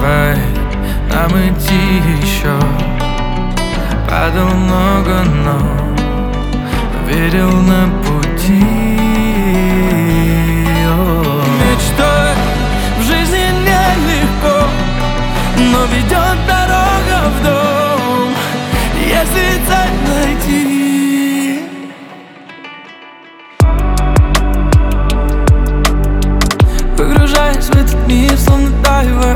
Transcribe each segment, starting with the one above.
давай нам идти еще. Падал много, но верил на пути. Мечтой в жизни нелегко, но ведет дорога в дом, если цель найти. Погружаясь в этот мир, словно дайвер,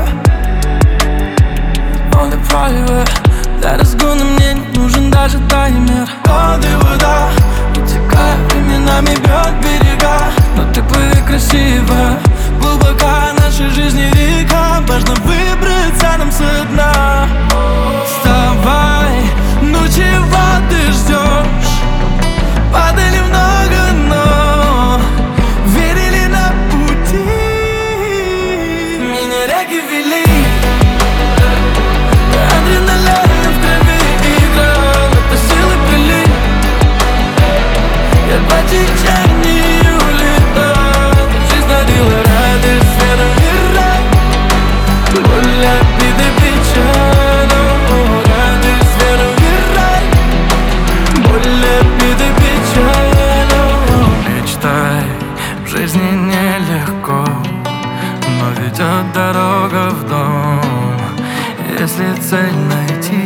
он и private. Для разгона мне не нужен даже таймер. Воды, вода, утекая, временами бьет берега. Но ты плыви красиво, глубока наша жизнь и река. Важно выбраться нам со дна. Вставай, ну чего ты ждешь? Падали много, но верили на пути. Меня реки вели, адреналин в крови играл, это силы пили. Я по течению летал, жизнь дарила радость, веру и рай. Боль, обиды, печаль, радость, веру и рай. Боль, обиды, печаль. Мечтай, в жизни нелегко, но ведет дорога в дом, если цель найти.